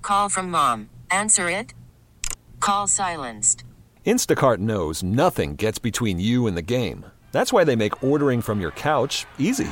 Call from mom. Answer it. Call silenced. Instacart knows nothing gets between you and the game. That's why they make ordering from your couch easy.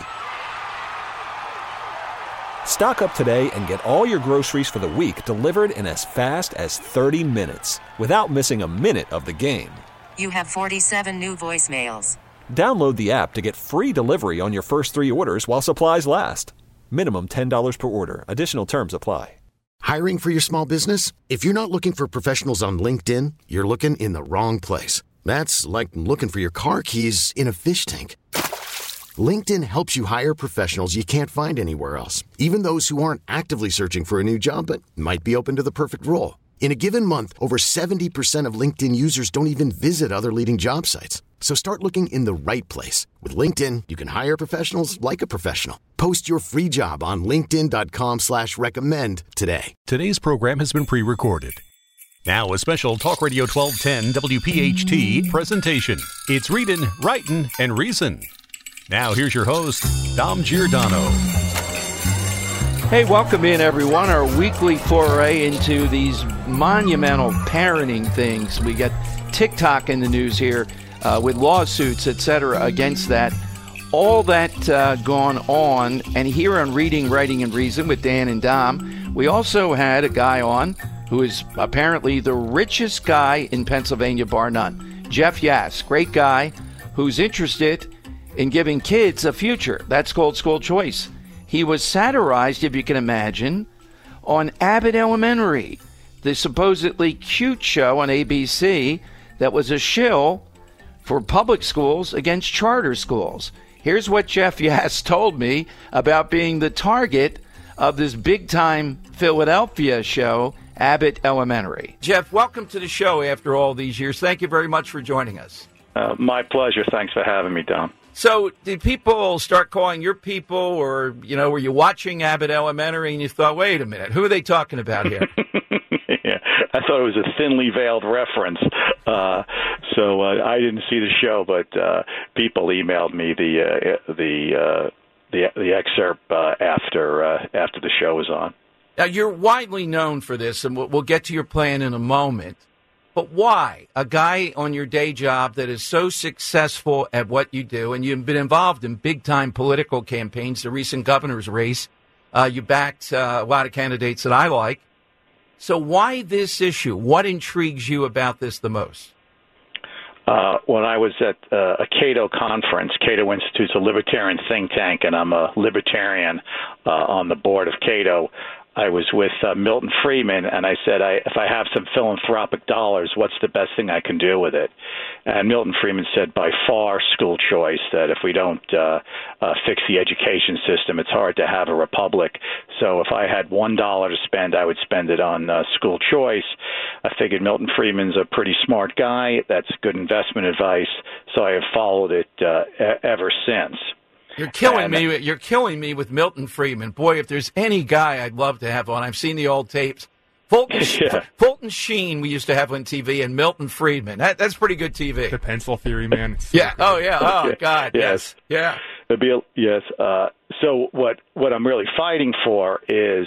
Stock up today and get all your groceries for the week delivered in as fast as 30 minutes without missing a minute of the game. You have 47 new voicemails. Download the app to get free delivery on your first 3 orders while supplies last. Minimum $10 per order. Additional terms apply. Hiring for your small business? If you're not looking for professionals on LinkedIn, you're looking in the wrong place. That's like looking for your car keys in a fish tank. LinkedIn helps you hire professionals you can't find anywhere else, even those who aren't actively searching for a new job but might be open to the perfect role. In a given month, over 70% of LinkedIn users don't even visit other leading job sites. So start looking in the right place. With LinkedIn, you can hire professionals like a professional. Post your free job on linkedin.com/recommend today. Today's program has been pre-recorded. Now a special Talk Radio 1210 WPHT presentation. It's Readin', Writin', and Reason. Now here's your host, Dom Giordano. Hey, welcome in, everyone. Our weekly foray into these monumental parenting things. We got TikTok in the news here with lawsuits, etc., against that. All that gone on. And here on Reading, Writing, and Reason with Dan and Dom, we also had a guy on who is apparently the richest guy in Pennsylvania, bar none. Jeff Yass, great guy who's interested in giving kids a future. That's called school choice. He was satirized, if you can imagine, on Abbott Elementary, the supposedly cute show on ABC that was a shill for public schools against charter schools. Here's what Jeff Yass told me about being the target of this big-time Philadelphia show, Abbott Elementary. Jeff, welcome to the show after all these years. Thank you very much for joining us. My pleasure. Thanks for having me, Dom. So did people start calling your people, or, were you watching Abbott Elementary and you thought, wait a minute, who are they talking about here? Yeah, I thought it was a thinly veiled reference. So I didn't see the show, but people emailed me the excerpt after the show was on. Now, you're widely known for this, and we'll get to your plan in a moment. But why? A guy on your day job that is so successful at what you do, and you've been involved in big-time political campaigns, the recent governor's race. You backed a lot of candidates that I like. So why this issue? What intrigues you about this the most? When I was at a Cato conference, Cato Institute's a libertarian think tank, and I'm a libertarian on the board of Cato. I was with Milton Friedman, and I said, if I have some philanthropic dollars, what's the best thing I can do with it? And Milton Friedman said, by far, school choice, that if we don't fix the education system, it's hard to have a republic. So if I had $1 to spend, I would spend it on school choice. I figured Milton Friedman's a pretty smart guy. That's good investment advice. So I have followed it ever since. You're killing me. You're killing me with Milton Friedman. Boy, if there's any guy I'd love to have on, I've seen the old tapes. Fulton Sheen we used to have on TV, and Milton Friedman. That's pretty good TV. The pencil theory, man. Yeah. Oh, yeah. Oh, God. Yes. Yeah. Yes. So what I'm really fighting for is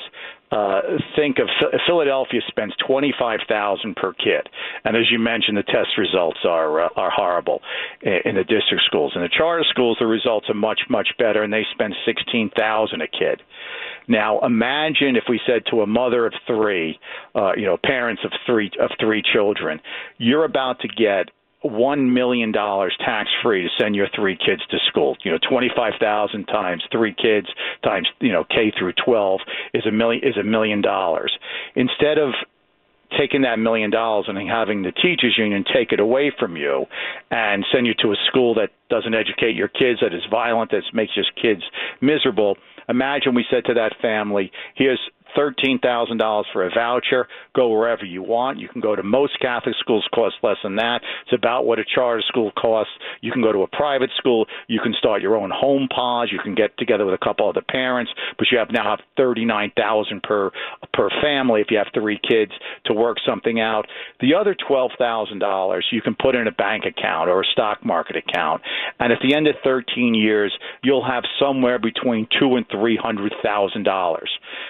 think of Philadelphia spends $25,000 per kid, and as you mentioned, the test results are horrible in the district schools. In the charter schools, the results are much better, and they spend $16,000 a kid. Now, imagine if we said to a mother of three, parents of three children, you're about to get $1 million tax-free to send your 3 kids to school. 25,000 times 3 kids times K through 12 is $1 million. Instead of taking that $1 million and having the teachers union take it away from you and send you to a school that doesn't educate your kids, that is violent, that makes your kids miserable, imagine we said to that family, here's $13,000 for a voucher. Go wherever you want. You can go to most Catholic schools, cost less than that. It's about what a charter school costs. You can go to a private school. You can start your own home pause. You can get together with a couple other parents, but you now have $39,000 per family if you have 3 kids to work something out. The other $12,000 you can put in a bank account or a stock market account, and at the end of 13 years, you'll have somewhere between $200,000 and $300,000. Now, this was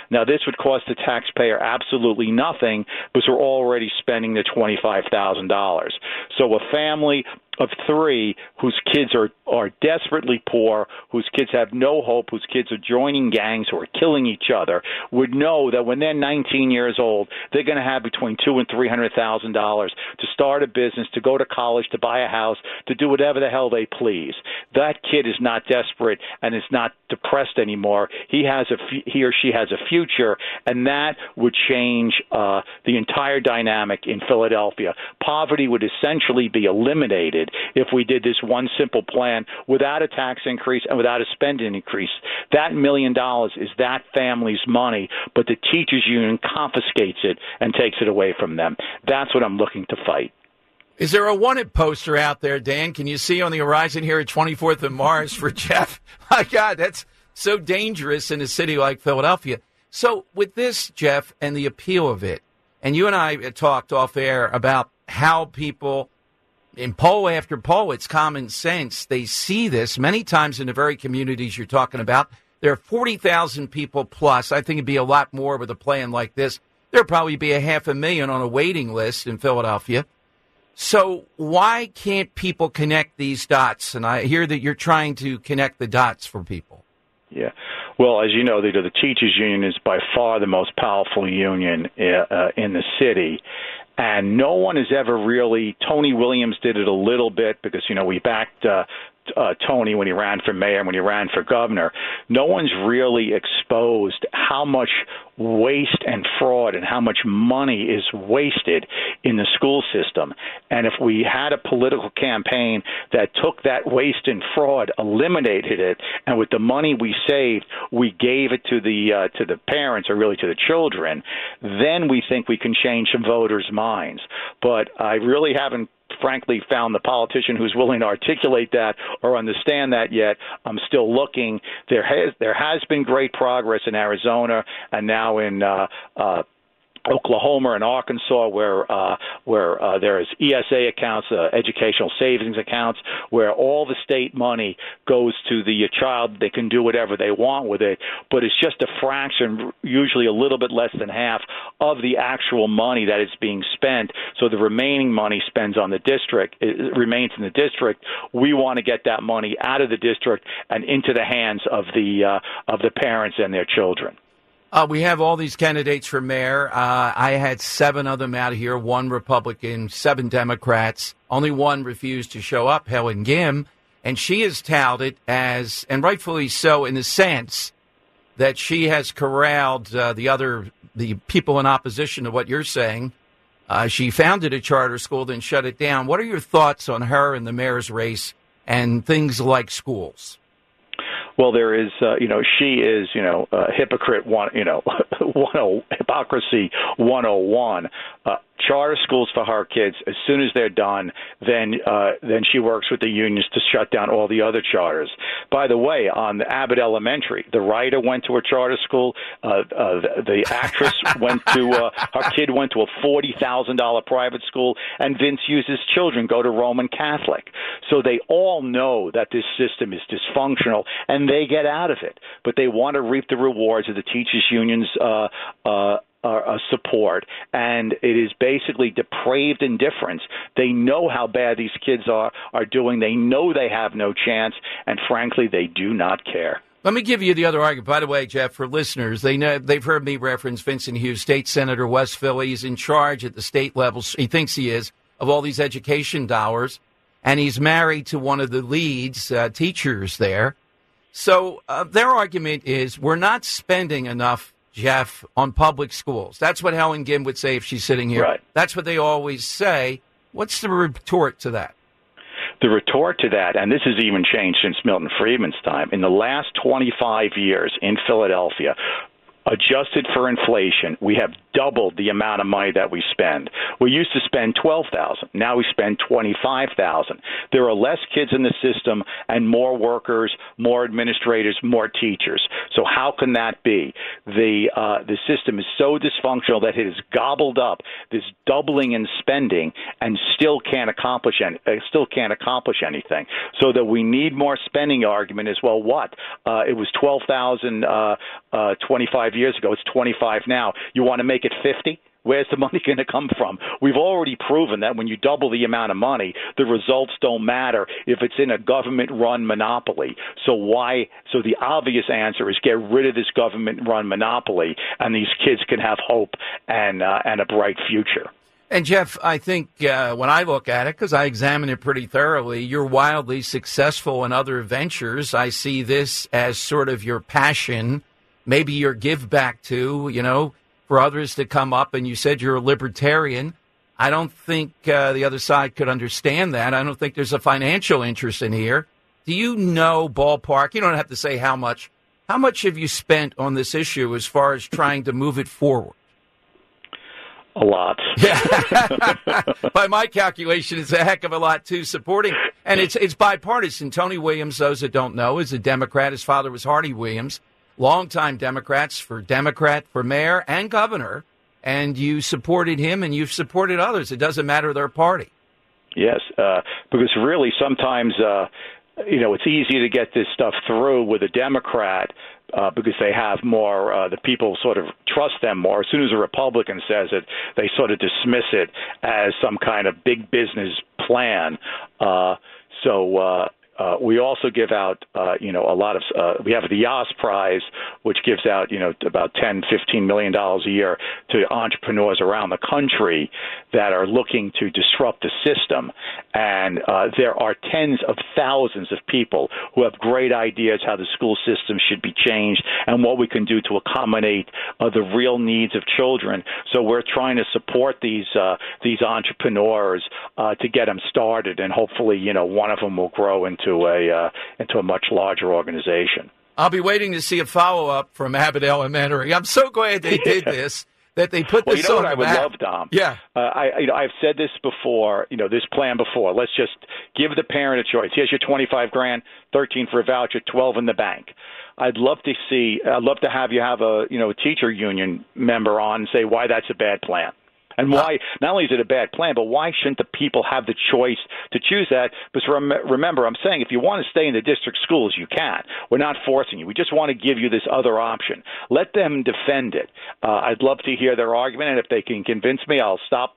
would cost the taxpayer absolutely nothing because we're already spending the $25,000. So a family of 3 whose kids are desperately poor, whose kids have no hope, whose kids are joining gangs who are killing each other, would know that when they're 19 years old, they're going to have between $200,000 and $300,000 to start a business, to go to college, to buy a house, to do whatever the hell they please. That kid is not desperate and is not depressed anymore. He or she has a future, and that would change the entire dynamic in Philadelphia. Poverty would essentially be eliminated if we did this one simple plan without a tax increase and without a spending increase. That $1 million is that family's money, but the teachers union confiscates it and takes it away from them. That's what I'm looking to fight. Is there a wanted poster out there, Dan? Can you see on the horizon here at 24th and Mars for Jeff? My God, that's so dangerous in a city like Philadelphia. So with this, Jeff, and the appeal of it, and you and I talked off air about how people in poll after poll, it's common sense. They see this many times in the very communities you're talking about. There are 40,000 people plus. I think it'd be a lot more with a plan like this. There'd probably be 500,000 on a waiting list in Philadelphia. So why can't people connect these dots? And I hear that you're trying to connect the dots for people. Yeah. Well, as you know, the teachers union is by far the most powerful union in the city. And no one has ever really, Tony Williams did it a little bit because, we backed Tony when he ran for mayor and when he ran for governor. No one's really exposed how much waste and fraud and how much money is wasted in the school system. And if we had a political campaign that took that waste and fraud, eliminated it, and with the money we saved, we gave it to the parents, or really to the children, then we think we can change some voters' minds. But I really haven't frankly found the politician who's willing to articulate that or understand that yet. I'm still looking. There has been great progress in Arizona and now in Oklahoma and Arkansas, where there is ESA accounts, educational savings accounts, where all the state money goes to the child. They can do whatever they want with it, but it's just a fraction, usually a little bit less than half of the actual money that is being spent. So the remaining money spends on the district. It remains in the district. We want to get that money out of the district and into the hands of the parents and their children. We have all these candidates for mayor. I had 7 of them out here, 1 Republican, 7 Democrats. Only 1 refused to show up, Helen Gim. And she is touted as, and rightfully so, in the sense that she has corralled the people in opposition to what you're saying. She founded a charter school, then shut it down. What are your thoughts on her and the mayor's race and things like schools? Well, there is, she is, hypocrite hypocrisy 101. Charter schools for her kids. As soon as they're done, then she works with the unions to shut down all the other charters. By the way, on the Abbott Elementary, the writer went to a charter school. The actress her kid went to a $40,000 private school, and Vince Hughes' children go to Roman Catholic. So they all know that this system is dysfunctional, and they get out of it. But they want to reap the rewards of the teachers' unions' support, and it is basically depraved indifference. They know how bad these kids are doing. They know they have no chance, and frankly, they do not care. Let me give you the other argument. By the way, Jeff, for listeners, they've heard me reference Vincent Hughes, state senator, West Philly. He's in charge at the state level. He thinks he is, of all these education dollars, and he's married to one of the leads teachers there. So their argument is we're not spending enough, Jeff, on public schools. That's what Helen Gim would say if she's sitting here. Right. That's what they always say. What's the retort to that? The retort to that, and this has even changed since Milton Friedman's time, in the last 25 years in Philadelphia, adjusted for inflation, we have doubled the amount of money that we spend. We used to spend $12,000. Now we spend $25,000. There are less kids in the system and more workers, more administrators, more teachers. So how can that be? The system is so dysfunctional that it has gobbled up this doubling in spending and still can't accomplish anything. So that we need more spending argument is, well, what? It was $12,000 25 5 years ago. It's 25 now. You want to make it 50? Where's the money going to come from? We've already proven that when you double the amount of money, the results don't matter if it's in a government-run monopoly. So the obvious answer is get rid of this government-run monopoly, and these kids can have hope and a bright future. And, Jeff, I think when I look at it, because I examine it pretty thoroughly, you're wildly successful in other ventures. I see this as sort of your passion, maybe your give back to, for others to come up. And you said you're a libertarian. I don't think the other side could understand that. I don't think there's a financial interest in here. Do you know, ballpark, you don't have to say how much have you spent on this issue as far as trying to move it forward? A lot. Yeah. By my calculation, it's a heck of a lot, too, supporting. And it's bipartisan. Tony Williams, those that don't know, is a Democrat. His father was Hardy Williams. Longtime Democrat for mayor and governor. And you supported him and you've supported others. It doesn't matter their party. Yes, because really sometimes, it's easy to get this stuff through with a Democrat because they have more, the people sort of trust them more. As soon as a Republican says it, they sort of dismiss it as some kind of big business plan. We also give out, a lot of, we have the Yas Prize, which gives out, about $10-15 million a year to entrepreneurs around the country that are looking to disrupt the system. And there are tens of thousands of people who have great ideas how the school system should be changed and what we can do to accommodate the real needs of children. So we're trying to support these entrepreneurs to get them started, and hopefully, one of them will grow into a much larger organization. I'll be waiting to see a follow-up from Abbott Elementary. I'm so glad they did this, that they put this on the map. What I would love, Dom? Yeah. I've said this before, this plan before. Let's just give the parent a choice. Here's your $25,000, 13 for a voucher, 12 in the bank. I'd love to have you have a teacher union member on and say why that's a bad plan. And why, not only is it a bad plan, but why shouldn't the people have the choice to choose that? Because remember, I'm saying if you want to stay in the district schools, you can. We're not forcing you. We just want to give you this other option. Let them defend it. I'd love to hear their argument, and if they can convince me, I'll stop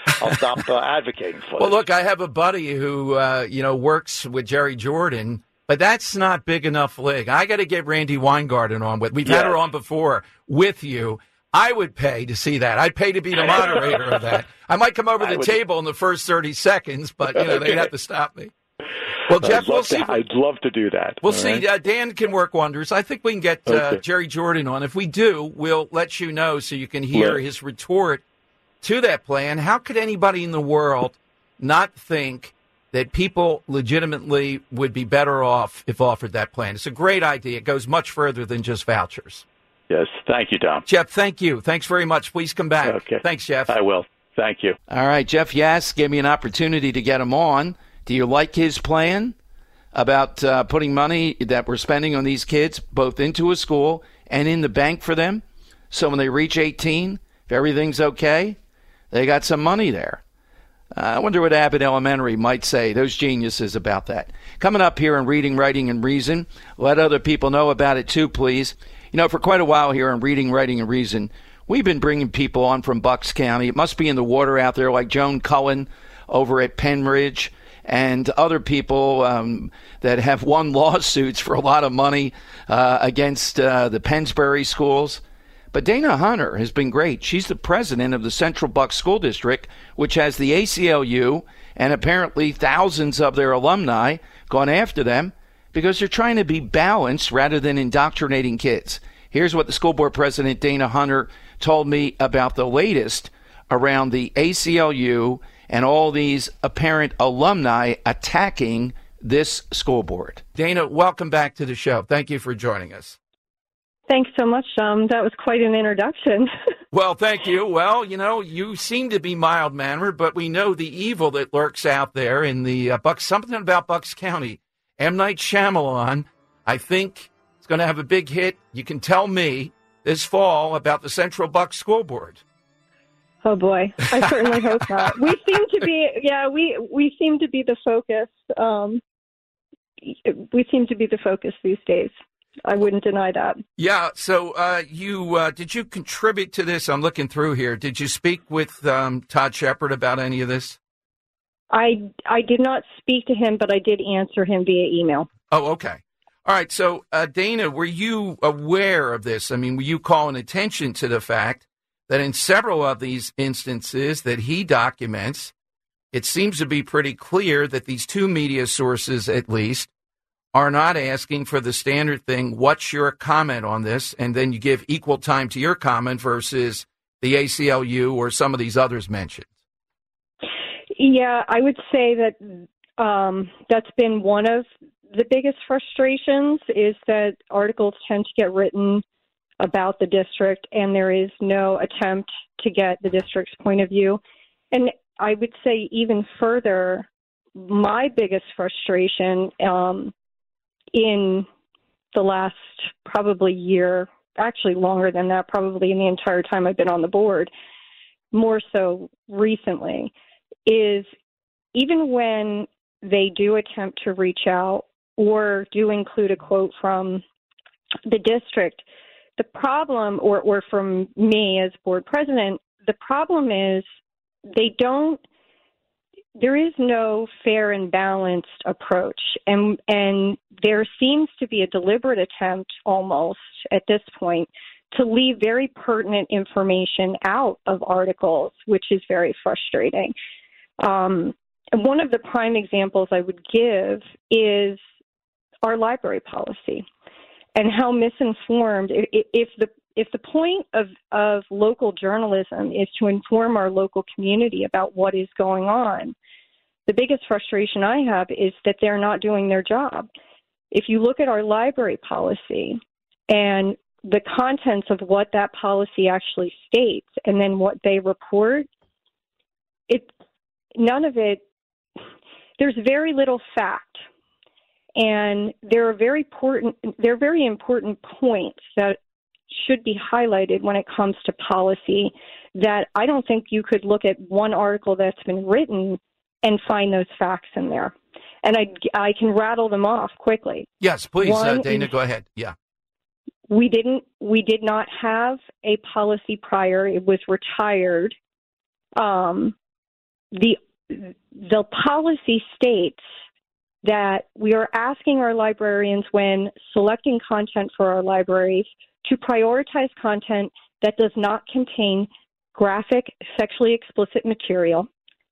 advocating for Well, this. look, I have a buddy who works with Jerry Jordan, but that's not big enough league. I got to get Randy Weingarten on with. We've had her on before with you. I would pay to see that. I'd pay to be the moderator of that. I might come over to the table in the first 30 seconds, but they'd have to stop me. Well, Jeff, we'll see. I'd love to do that. We'll see. Dan can work wonders. I think we can get Jerry Jordan on. If we do, we'll let you know so you can hear his retort to that plan. How could anybody in the world not think that people legitimately would be better off if offered that plan? It's a great idea. It goes much further than just vouchers. Yes. Thank you, Dom. Jeff, thank you. Thanks very much. Please come back. Okay. Thanks, Jeff. I will. Thank you. All right. Jeff Yass gave me an opportunity to get him on. Do you like his plan about putting money that we're spending on these kids both into a school and in the bank for them? So when they reach 18, if everything's okay, they got some money there. I wonder what Abbott Elementary might say, those geniuses, about that. Coming up here in Reading, Writing, and Reason. Let other people know about it, too, please. For quite a while here on Reading, Writing, and Reason, we've been bringing people on from Bucks County. It must be in the water out there, like Joan Cullen over at Penridge and other people that have won lawsuits for a lot of money against the Pennsbury schools. But Dana Hunter has been great. She's the president of the Central Bucks School District, which has the ACLU and apparently thousands of their alumni gone after them because they're trying to be balanced rather than indoctrinating kids. Here's what the school board president, Dana Hunter, told me about the latest around the ACLU and all these apparent alumni attacking this school board. Dana, welcome back to the show. Thank you for joining us. Thanks so much, that was quite an introduction. Well, thank you. Well, you seem to be mild-mannered, but we know the evil that lurks out there in the Bucks. Something about Bucks County. M. Night Shyamalan, I think, is going to have a big hit. You can tell me this fall about the Central Bucks School Board. Oh boy, I certainly hope not. We seem to be, we seem to be the focus. We seem to be the focus these days. I wouldn't deny that. Yeah. So did you contribute to this? I'm looking through here. Did you speak with Todd Shepard about any of this? I did not speak to him, but I did answer him via email. Oh, okay. All right. So, Dana, were you aware of this? I mean, were you calling attention to the fact that in several of these instances that he documents, it seems to be pretty clear that these two media sources, at least, are not asking for the standard thing, what's your comment on this? And then you give equal time to your comment versus the ACLU or some of these others mentioned. Yeah, I would say that that's been one of the biggest frustrations, is that articles tend to get written about the district and there is no attempt to get the district's point of view. And I would say even further, my biggest frustration in the last probably year, actually longer than that, probably in the entire time I've been on the board, more so recently, is even when they do attempt to reach out or do include a quote from the district, the problem, or from me as board president, the problem is there is no fair and balanced approach. And there seems to be a deliberate attempt almost at this point to leave very pertinent information out of articles, which is very frustrating. And one of the prime examples I would give is our library policy and how misinformed, if the point of local journalism is to inform our local community about what is going on, the biggest frustration I have is that they're not doing their job. If you look at our library policy and the contents of what that policy actually states and then what they report, none of it, there's very little fact. And there are very important points that should be highlighted when it comes to policy that I don't think you could look at one article that's been written and find those facts in there. And I can rattle them off quickly. Yes, please, Dana, go ahead. Yeah. We did not have a policy prior. It was retired. The policy states that we are asking our librarians, when selecting content for our libraries, to prioritize content that does not contain graphic, sexually explicit material.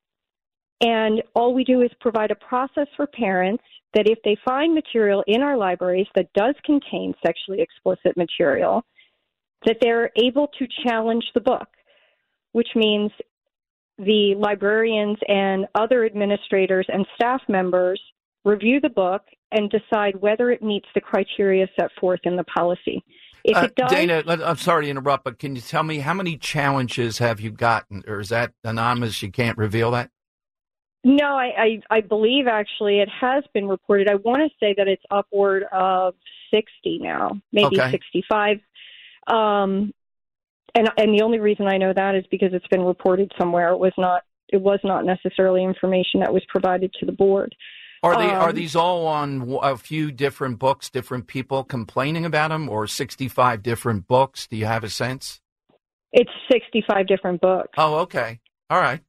And all we do is provide a process for parents that if they find material in our libraries that does contain sexually explicit material, that they're able to challenge the book, which means the librarians and other administrators and staff members review the book and decide whether it meets the criteria set forth in the policy. If it does, Dana, I'm sorry to interrupt, but can you tell me how many challenges have you gotten, or is that anonymous? You can't reveal that? No, I believe actually it has been reported. I want to say that it's upward of 60 now, maybe 65. And the only reason I know that is because it's been reported somewhere. It was not necessarily information that was provided to the board. Are these all on a few different books, different people complaining about them, or 65 different books? Do you have a sense? It's 65 different books. Oh, okay. All right.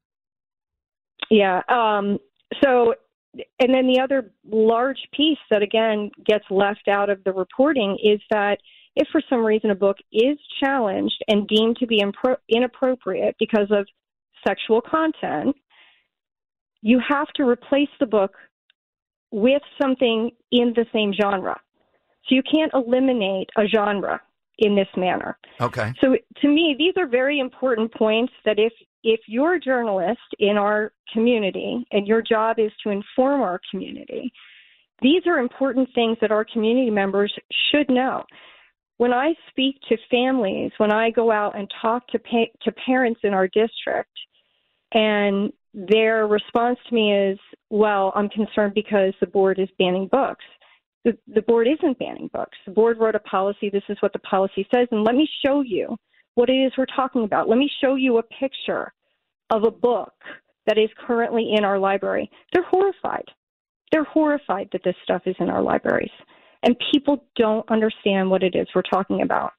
Yeah. So, and then the other large piece that, again, gets left out of the reporting is that if for some reason a book is challenged and deemed to be inappropriate because of sexual content, you have to replace the book with something in the same genre. So you can't eliminate a genre in this manner. Okay. So to me, these are very important points that if you're a journalist in our community and your job is to inform our community, these are important things that our community members should know. When I speak to families, when I go out and talk to parents in our district, and their response to me is, well, I'm concerned because the board is banning books. The board isn't banning books. The board wrote a policy. This is what the policy says. And let me show you what it is we're talking about. Let me show you a picture of a book that is currently in our library. They're horrified. They're horrified that this stuff is in our libraries. And people don't understand what it is we're talking about.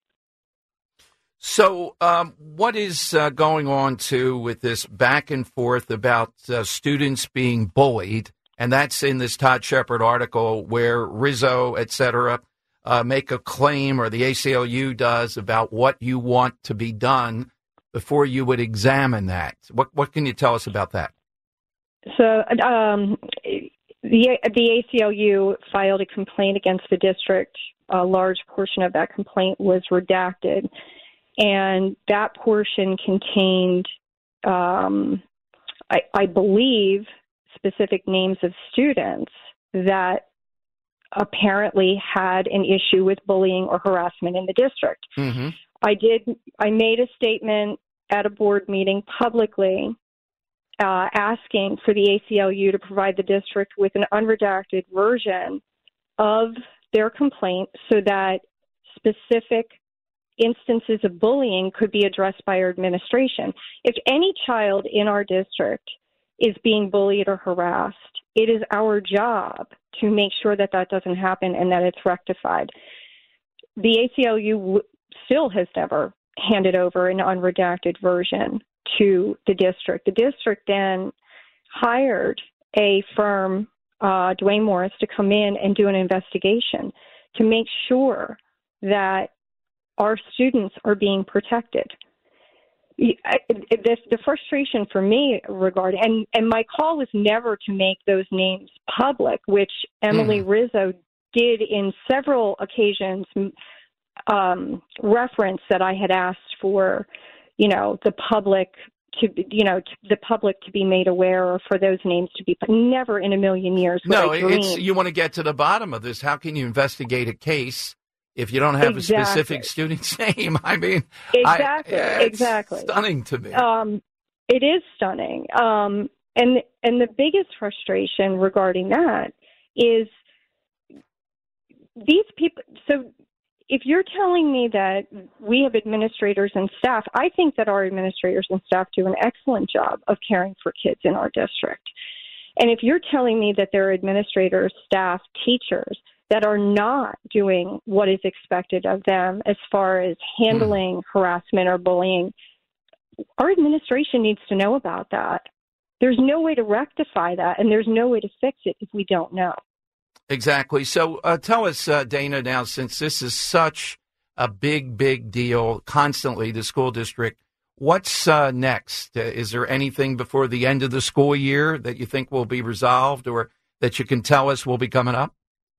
So what is going on, too, with this back and forth about students being bullied? And that's in this Todd Shepard article where Rizzo, et cetera, make a claim, or the ACLU does, about what you want to be done before you would examine that. What can you tell us about that? So the ACLU filed a complaint against the district. A large portion of that complaint was redacted. And that portion contained, I believe, specific names of students that apparently had an issue with bullying or harassment in the district. Mm-hmm. I made a statement at a board meeting publicly asking for the ACLU to provide the district with an unredacted version of their complaint so that specific instances of bullying could be addressed by our administration. If any child in our district is being bullied or harassed, it is our job to make sure that that doesn't happen and that it's rectified. The ACLU still has never handed over an unredacted version to the district. The district then hired a firm, Dwayne Morris, to come in and do an investigation to make sure that our students are being protected. The frustration for me regarding, and my call was never to make those names public, which Emily Rizzo did in several occasions, reference that I had asked for, the public to be made aware, or for those names to be, but never in a million years. No, you want to get to the bottom of this. How can you investigate a case if you don't have a specific student's name? I mean, exactly. Stunning to me. It is stunning. And the biggest frustration regarding that is these people. So if you're telling me that we have administrators and staff, I think that our administrators and staff do an excellent job of caring for kids in our district. And if you're telling me that there are administrators, staff, teachers that are not doing what is expected of them as far as handling harassment or bullying, our administration needs to know about that. There's no way to rectify that, and there's no way to fix it if we don't know. Exactly. So tell us, Dana, now, since this is such a big deal constantly, the school district, what's next? Is there anything before the end of the school year that you think will be resolved, or that you can tell us will be coming up?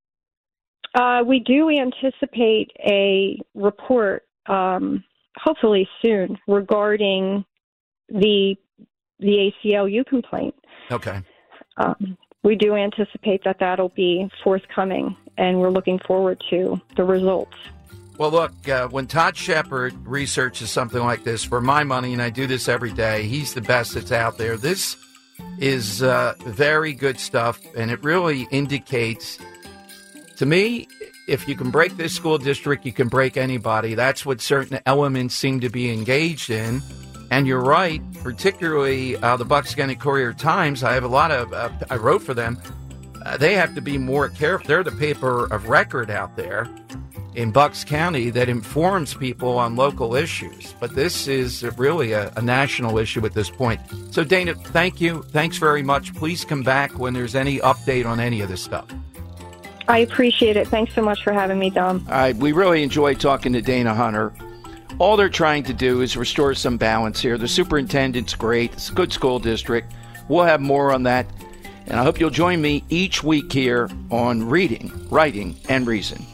We do anticipate a report, hopefully soon, regarding the ACLU complaint. Okay. We do anticipate that that'll be forthcoming, and we're looking forward to the results. Well, look, when Todd Shepard researches something like this, for my money, and I do this every day, he's the best that's out there. This is very good stuff, and it really indicates, to me, if you can break this school district, you can break anybody. That's what certain elements seem to be engaged in. And you're right, particularly the Bucks County Courier-Times. I have a lot of, I wrote for them. They have to be more careful. They're the paper of record out there in Bucks County that informs people on local issues. But this is really a national issue at this point. So, Dana, thank you. Thanks very much. Please come back when there's any update on any of this stuff. I appreciate it. Thanks so much for having me, Dom. All right, we really enjoyed talking to Dana Hunter. All they're trying to do is restore some balance here. The superintendent's great. It's a good school district. We'll have more on that. And I hope you'll join me each week here on Reading, Writing, and Reason.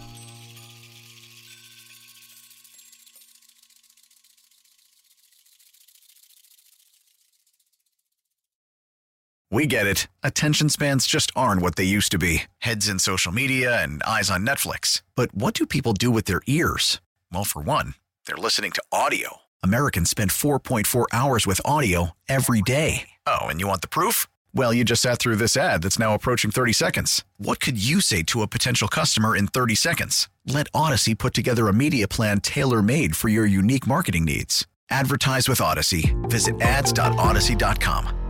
We get it. Attention spans just aren't what they used to be. Heads in social media and eyes on Netflix. But what do people do with their ears? Well, for one, they're listening to audio. Americans spend 4.4 hours with audio every day. Oh, and you want the proof? Well, you just sat through this ad that's now approaching 30 seconds. What could you say to a potential customer in 30 seconds? Let Odyssey put together a media plan tailor-made for your unique marketing needs. Advertise with Odyssey. Visit ads.odyssey.com.